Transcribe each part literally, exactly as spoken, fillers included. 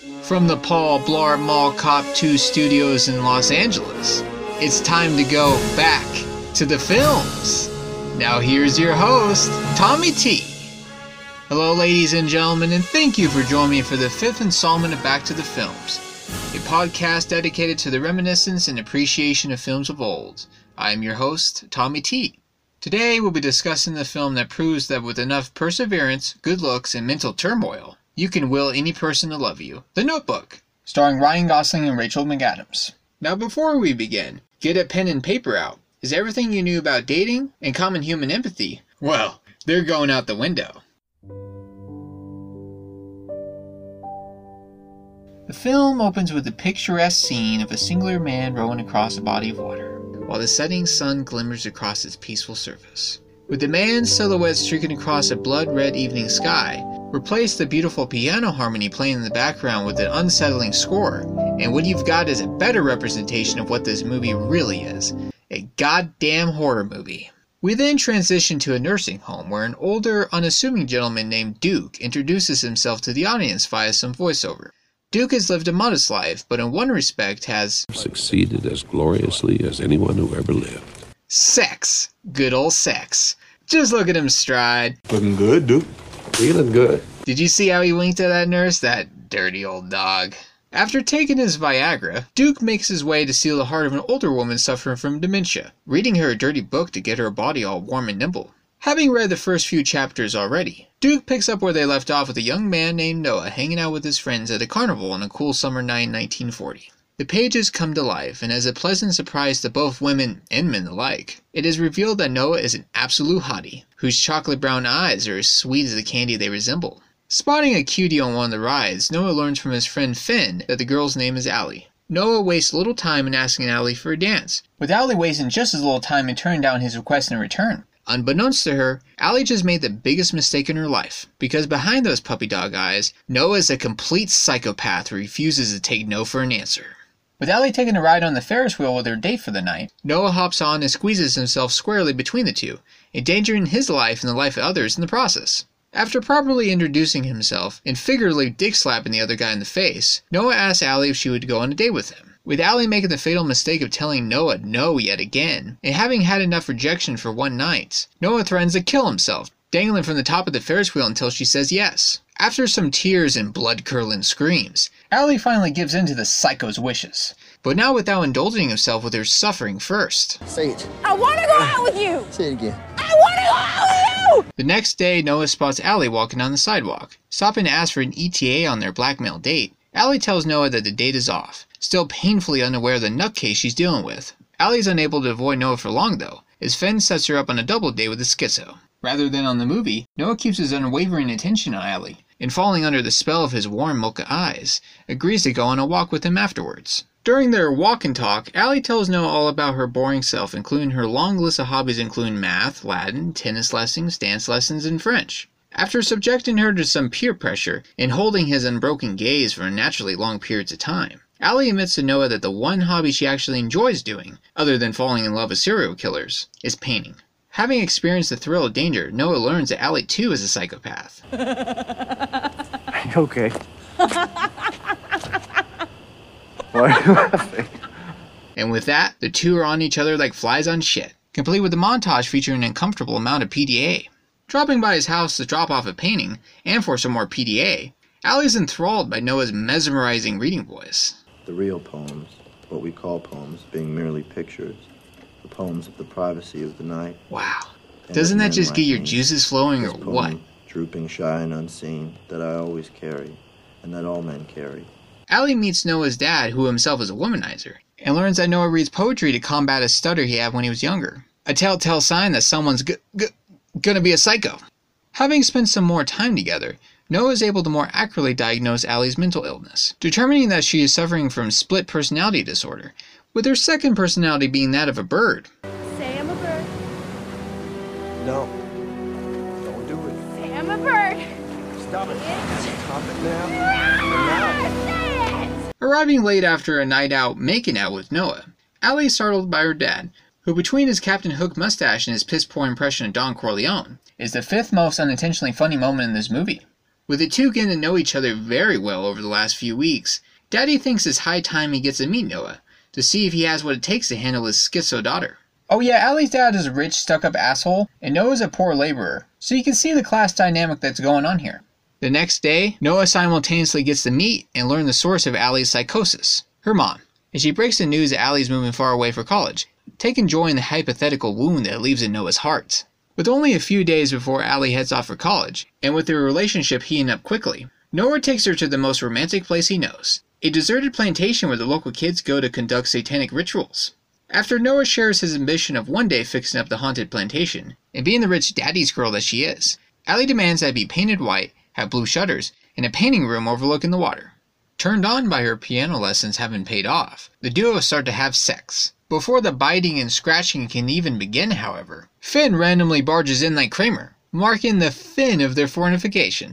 From the Paul Blart Mall Cop two studios in Los Angeles, it's time to go back to the films. Now here's your host, Tommy T. Hello ladies and gentlemen, and thank you for joining me for the fifth installment of Back to the Films, a podcast dedicated to the reminiscence and appreciation of films of old. I am your host, Tommy T. Today we'll be discussing the film that proves that with enough perseverance, good looks, and mental turmoil, you can will any person to love you. The Notebook, starring Ryan Gosling and Rachel McAdams. Now before we begin, get a pen and paper out. Is everything you knew about dating and common human empathy, well, they're going out the window. The film opens with a picturesque scene of a singular man rowing across a body of water, while the setting sun glimmers across its peaceful surface. With the man's silhouette streaking across a blood-red evening sky, replace the beautiful piano harmony playing in the background with an unsettling score, and what you've got is a better representation of what this movie really is, a goddamn horror movie. We then transition to a nursing home where an older, unassuming gentleman named Duke introduces himself to the audience via some voiceover. Duke has lived a modest life, but in one respect has succeeded as gloriously as anyone who ever lived. Sex. Good old sex. Just look at him stride. Looking good, Duke. Feeling good. Did you see how he winked at that nurse? That dirty old dog. After taking his Viagra, Duke makes his way to steal the heart of an older woman suffering from dementia, reading her a dirty book to get her body all warm and nimble. Having read the first few chapters already, Duke picks up where they left off with a young man named Noah hanging out with his friends at a carnival on a cool summer night in nineteen forty. The pages come to life, and as a pleasant surprise to both women and men alike, it is revealed that Noah is an absolute hottie, whose chocolate brown eyes are as sweet as the candy they resemble. Spotting a cutie on one of the rides, Noah learns from his friend Finn that the girl's name is Allie. Noah wastes little time in asking Allie for a dance, with Allie wasting just as little time in turning down his request in return. Unbeknownst to her, Allie just made the biggest mistake in her life, because behind those puppy dog eyes, Noah is a complete psychopath who refuses to take no for an answer. With Allie taking a ride on the Ferris wheel with her date for the night, Noah hops on and squeezes himself squarely between the two, endangering his life and the life of others in the process. After properly introducing himself and figuratively dick-slapping the other guy in the face, Noah asks Allie if she would go on a date with him. With Allie making the fatal mistake of telling Noah no yet again, and having had enough rejection for one night, Noah threatens to kill himself, dangling from the top of the Ferris wheel until she says yes. After some tears and blood-curdling screams, Allie finally gives in to the psycho's wishes, but not without indulging himself with her suffering first. Say it. I want to go out with you! Say it again. I want to go out with you! The next day, Noah spots Allie walking down the sidewalk. Stopping to ask for an E T A on their blackmail date, Allie tells Noah that the date is off, still painfully unaware of the nutcase she's dealing with. Allie's unable to avoid Noah for long though, as Finn sets her up on a double date with a schizo. Rather than on the movie, Noah keeps his unwavering attention on Allie, and falling under the spell of his warm mocha eyes, agrees to go on a walk with him afterwards. During their walk and talk, Allie tells Noah all about her boring self, including her long list of hobbies including math, Latin, tennis lessons, dance lessons, and French. After subjecting her to some peer pressure and holding his unbroken gaze for unnaturally long periods of time, Allie admits to Noah that the one hobby she actually enjoys doing, other than falling in love with serial killers, is painting. Having experienced the thrill of danger, Noah learns that Allie too is a psychopath. Are you okay? Why are you laughing? And with that, the two are on each other like flies on shit, complete with a montage featuring an uncomfortable amount of P D A. Dropping by his house to drop off a painting, and for some more P D A, Allie's enthralled by Noah's mesmerizing reading voice. The real poems, what we call poems, being merely pictures, the poems of the privacy of the night. Wow. Doesn't that just get your juices flowing or what? Drooping, shy, and unseen, that I always carry, and that all men carry. Allie meets Noah's dad, who himself is a womanizer, and learns that Noah reads poetry to combat a stutter he had when he was younger. A telltale sign that someone's g- g- gonna be a psycho. Having spent some more time together, Noah is able to more accurately diagnose Allie's mental illness, determining that she is suffering from split personality disorder, with her second personality being that of a bird. Say I'm a bird. No. Don't do it. Say I'm a bird. Stop it. Stop it now. Say it! Arriving late after a night out making out with Noah, Allie is startled by her dad, who between his Captain Hook mustache and his piss-poor impression of Don Corleone, is the fifth most unintentionally funny moment in this movie. With the two getting to know each other very well over the last few weeks, Daddy thinks it's high time he gets to meet Noah, to see if he has what it takes to handle his schizo daughter. Oh yeah, Allie's dad is a rich, stuck-up asshole, and Noah's a poor laborer, so you can see the class dynamic that's going on here. The next day, Noah simultaneously gets to meet and learn the source of Allie's psychosis, her mom, and she breaks the news that Allie's moving far away for college, taking joy in the hypothetical wound that leaves in Noah's heart. With only a few days before Allie heads off for college, and with their relationship heating up quickly, Noah takes her to the most romantic place he knows, a deserted plantation where the local kids go to conduct satanic rituals. After Noah shares his ambition of one day fixing up the haunted plantation, and being the rich daddy's girl that she is, Allie demands that it be painted white, have blue shutters, and a painting room overlooking the water. Turned on by her piano lessons having paid off, the duo start to have sex. Before the biting and scratching can even begin, however, Finn randomly barges in like Kramer, marking the fin of their fornication.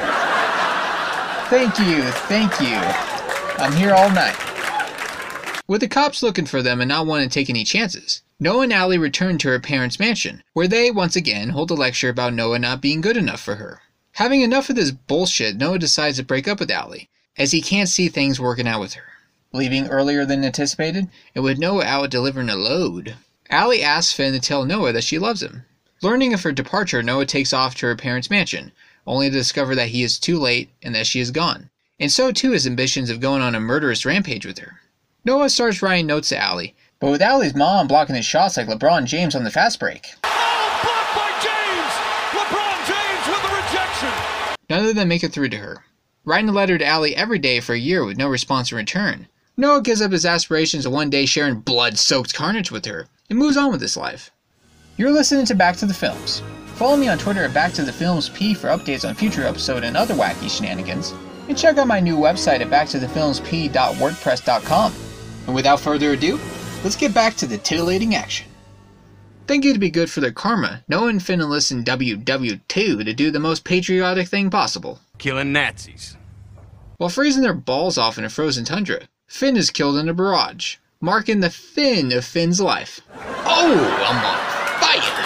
Thank you, thank you. I'm here all night. With the cops looking for them and not wanting to take any chances, Noah and Allie return to her parents' mansion, where they, once again, hold a lecture about Noah not being good enough for her. Having enough of this bullshit, Noah decides to break up with Allie, as he can't see things working out with her. Leaving earlier than anticipated, and with Noah out delivering a load, Allie asks Finn to tell Noah that she loves him. Learning of her departure, Noah takes off to her parents' mansion, only to discover that he is too late and that she is gone, and so too his ambitions of going on a murderous rampage with her. Noah starts writing notes to Allie, but with Allie's mom blocking his shots like LeBron James on the fast break. Oh, blocked by James! LeBron James with the rejection! None of them make it through to her. Writing a letter to Allie every day for a year with no response in return, Noah gives up his aspirations of one day sharing blood-soaked carnage with her, and moves on with his life. You're listening to Back to the Films. Follow me on Twitter at Back to the Films P for updates on future episodes and other wacky shenanigans, and check out my new website at back to the films p dot wordpress dot com. And without further ado, let's get back to the titillating action. Thinking it'd be good for their karma, Noah and Finn enlist W W two to do the most patriotic thing possible. Killing Nazis. While freezing their balls off in a frozen tundra, Finn is killed in a barrage, marking the fin of Finn's life. Oh, I'm on fire!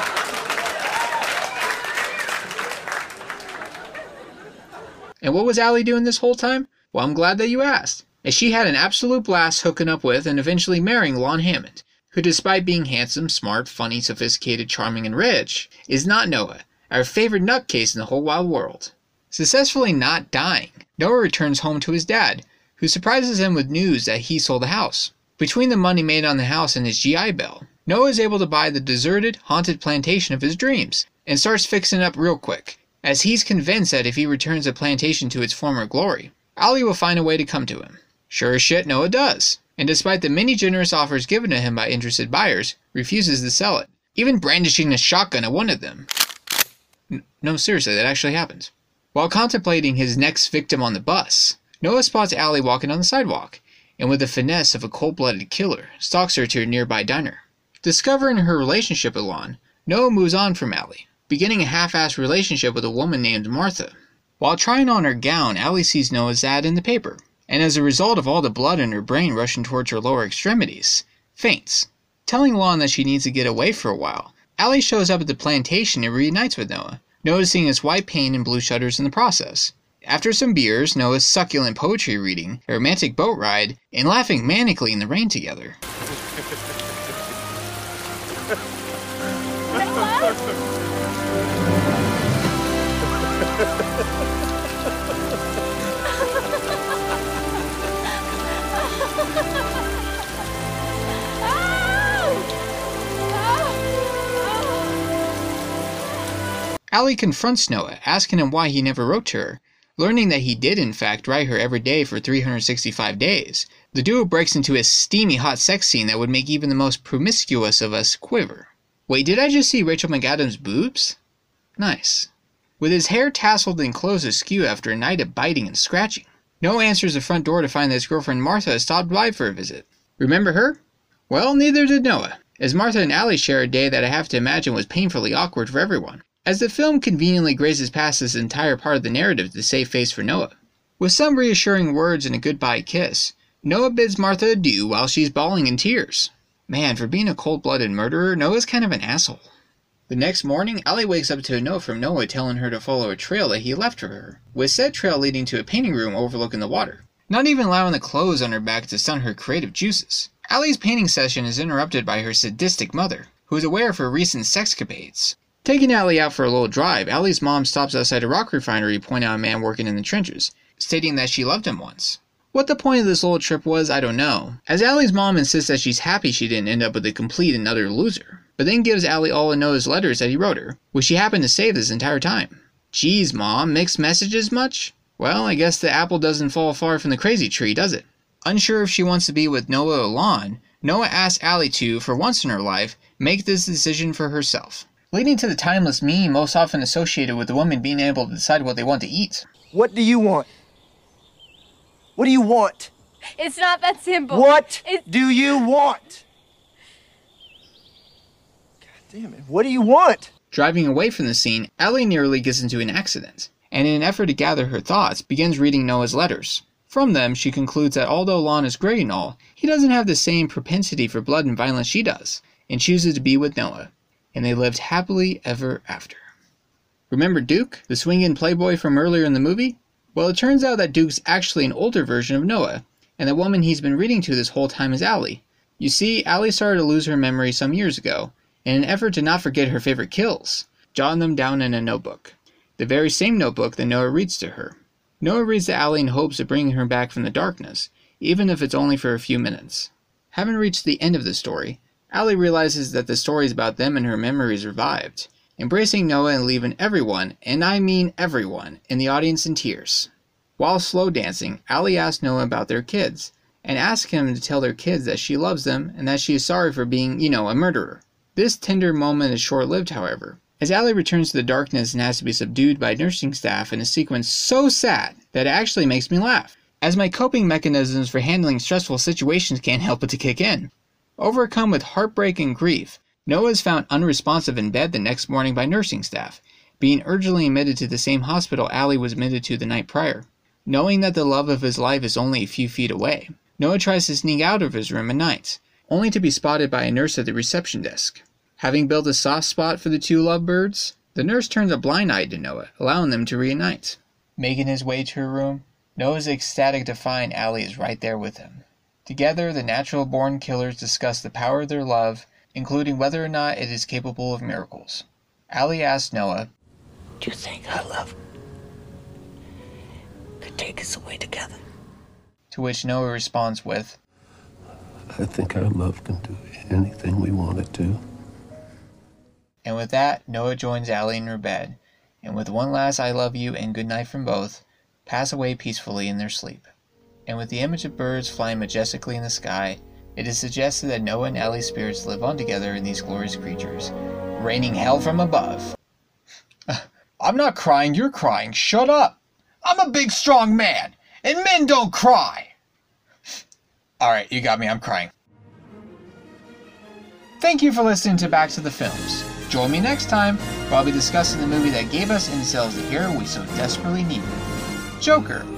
And what was Allie doing this whole time? Well, I'm glad that you asked, as she had an absolute blast hooking up with and eventually marrying Lon Hammond, who despite being handsome, smart, funny, sophisticated, charming, and rich, is not Noah, our favorite nutcase in the whole wide world. Successfully not dying, Noah returns home to his dad, who surprises him with news that he sold the house. Between the money made on the house and his G I Bill, Noah is able to buy the deserted, haunted plantation of his dreams, and starts fixing it up real quick, as he's convinced that if he returns the plantation to its former glory, Allie will find a way to come to him. Sure as shit, Noah does, and despite the many generous offers given to him by interested buyers, refuses to sell it, even brandishing a shotgun at one of them. N- no, seriously, that actually happens. While contemplating his next victim on the bus, Noah spots Allie walking on the sidewalk, and with the finesse of a cold-blooded killer, stalks her to a nearby diner. Discovering her relationship with Lon, Noah moves on from Allie, beginning a half-assed relationship with a woman named Martha. While trying on her gown, Allie sees Noah's ad in the paper, and as a result of all the blood in her brain rushing towards her lower extremities, faints. Telling Lon that she needs to get away for a while, Allie shows up at the plantation and reunites with Noah, noticing his white paint and blue shutters in the process. After some beers, Noah's succulent poetry reading, a romantic boat ride, and laughing manically in the rain together. Allie confronts Noah, asking him why he never wrote to her. Learning that he did in fact write her every day for three hundred sixty-five days, the duo breaks into a steamy hot sex scene that would make even the most promiscuous of us quiver. Wait, did I just see Rachel McAdams' boobs? Nice. With his hair tasseled and clothes askew after a night of biting and scratching, Noah answers the front door to find that his girlfriend Martha has stopped by for a visit. Remember her? Well, neither did Noah, as Martha and Allie share a day that I have to imagine was painfully awkward for everyone, as the film conveniently grazes past this entire part of the narrative to save face for Noah. With some reassuring words and a goodbye kiss, Noah bids Martha adieu while she's bawling in tears. Man, for being a cold-blooded murderer, Noah's kind of an asshole. The next morning, Allie wakes up to a note from Noah telling her to follow a trail that he left for her, with said trail leading to a painting room overlooking the water, not even allowing the clothes on her back to stun her creative juices. Allie's painting session is interrupted by her sadistic mother, who is aware of her recent sexcapades. Taking Allie out for a little drive, Allie's mom stops outside a rock refinery to point out a man working in the trenches, stating that she loved him once. What the point of this little trip was, I don't know, as Allie's mom insists that she's happy she didn't end up with a complete and utter loser, but then gives Allie all of Noah's letters that he wrote her, which she happened to save this entire time. Geez, Mom, mixed messages much? Well, I guess the apple doesn't fall far from the crazy tree, does it? Unsure if she wants to be with Noah or Lon, Noah asks Allie to, for once in her life, make this decision for herself, leading to the timeless meme most often associated with the woman being able to decide what they want to eat. What do you want? What do you want? It's not that simple. What It's... do you want? God damn it. What do you want? Driving away from the scene, Allie nearly gets into an accident, and in an effort to gather her thoughts, begins reading Noah's letters. From them, she concludes that although Lon is great and all, he doesn't have the same propensity for blood and violence she does, and chooses to be with Noah, and they lived happily ever after. Remember Duke, the swingin' playboy from earlier in the movie? Well, it turns out that Duke's actually an older version of Noah, and the woman he's been reading to this whole time is Allie. You see, Allie started to lose her memory some years ago, in an effort to not forget her favorite kills, jotting them down in a notebook. The very same notebook that Noah reads to her. Noah reads to Allie in hopes of bringing her back from the darkness, even if it's only for a few minutes. Having reached the end of the story, Allie realizes that the story is about them and her memories revived, embracing Noah and leaving everyone, and I mean everyone, in the audience in tears. While slow dancing, Allie asks Noah about their kids, and asks him to tell their kids that she loves them and that she is sorry for being, you know, a murderer. This tender moment is short-lived, however, as Allie returns to the darkness and has to be subdued by nursing staff in a sequence so sad that it actually makes me laugh, as my coping mechanisms for handling stressful situations can't help but to kick in. Overcome with heartbreak and grief, Noah is found unresponsive in bed the next morning by nursing staff, being urgently admitted to the same hospital Allie was admitted to the night prior. Knowing that the love of his life is only a few feet away, Noah tries to sneak out of his room at night, only to be spotted by a nurse at the reception desk. Having built a soft spot for the two lovebirds, the nurse turns a blind eye to Noah, allowing them to reunite. Making his way to her room, Noah is ecstatic to find Allie is right there with him. Together, the natural-born killers discuss the power of their love, including whether or not it is capable of miracles. Allie asks Noah, "Do you think our love could take us away together?" To which Noah responds with, I think our love can do anything we want it to. and with that, Noah joins Allie in her bed, and with one last I love you and good night from both, pass away peacefully in their sleep. And with the image of birds flying majestically in the sky, it is suggested that Noah and Allie's spirits live on together in these glorious creatures, raining hell from above. I'm not crying, you're crying, shut up! I'm a big strong man, and men don't cry! Alright, you got me, I'm crying. Thank you for listening to Back to the Films. Join me next time, where I'll be discussing the movie that gave us incels the hero we so desperately needed, Joker.